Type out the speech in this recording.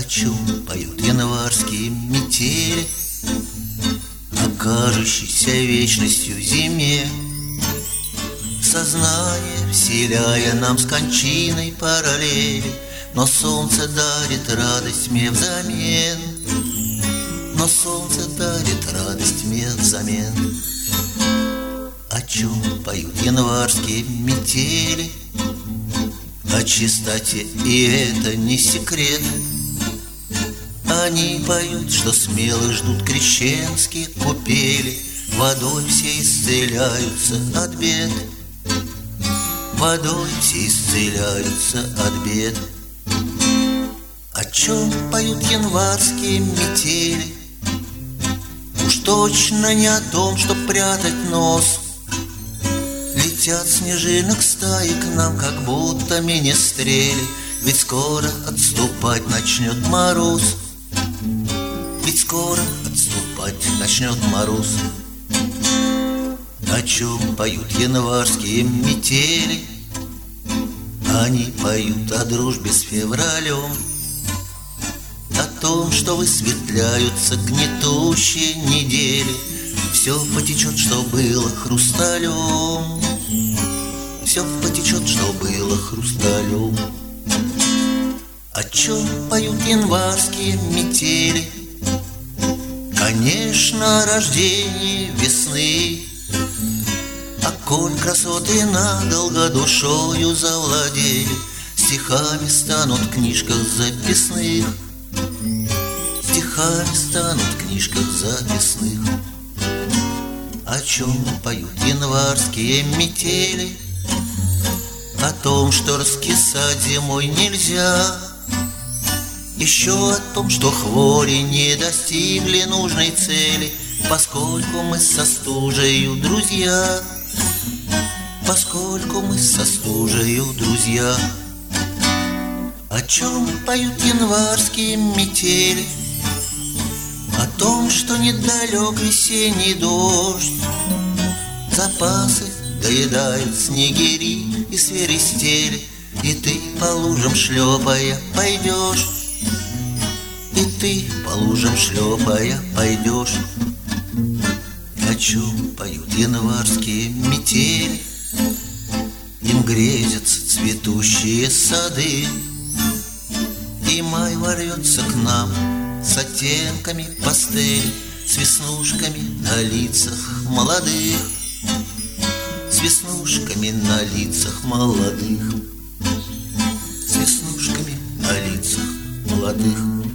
чем поют январские метели, о кажущейся вечностью зиме. Сознание, вселяя нам с кончиной параллели, но солнце дарит радость мне взамен. Но солнце дарит радость мне взамен. О чем поют январские метели? О чистоте, и это не секрет. Они поют, что смело ждут крещенские купели, водой все исцеляются от бед. Водой все исцеляются от бед. О чем поют январские метели? Уж точно не о том, чтоб прятать нос. Летят снежинок стаи к нам, как будто министрели, ведь скоро отступать начнет мороз. Ведь скоро отступать начнет мороз. О чем поют январские метели? Они поют о дружбе с февралем, о том, что высветляются гнетущие недели. Все потечет, что было хрусталем. Все потечет, что было хрусталем. О чем поют январские метели? Конечно, о рождении весны. А коль красоты надолго душою завладели, стихами станут в книжках записных. Стихами станут в книжках записных. О чем поют январские метели? О том, что раскисать зимой нельзя. Еще о том, что хвори не достигли нужной цели, поскольку мы со стужею друзья. Поскольку мы со стужею друзья. О чем поют январские метели? О том, что недалек весенний дождь. Запасы доедают снегири и свиристели, и ты по лужам шлепая пойдешь. И ты по лужам шлепая пойдешь. О чем поют январские метели? Им грезятся цветущие сады, и май ворвется к нам с оттенками пастели, с веснушками на лицах молодых. С веснушками на лицах молодых. С веснушками на лицах молодых.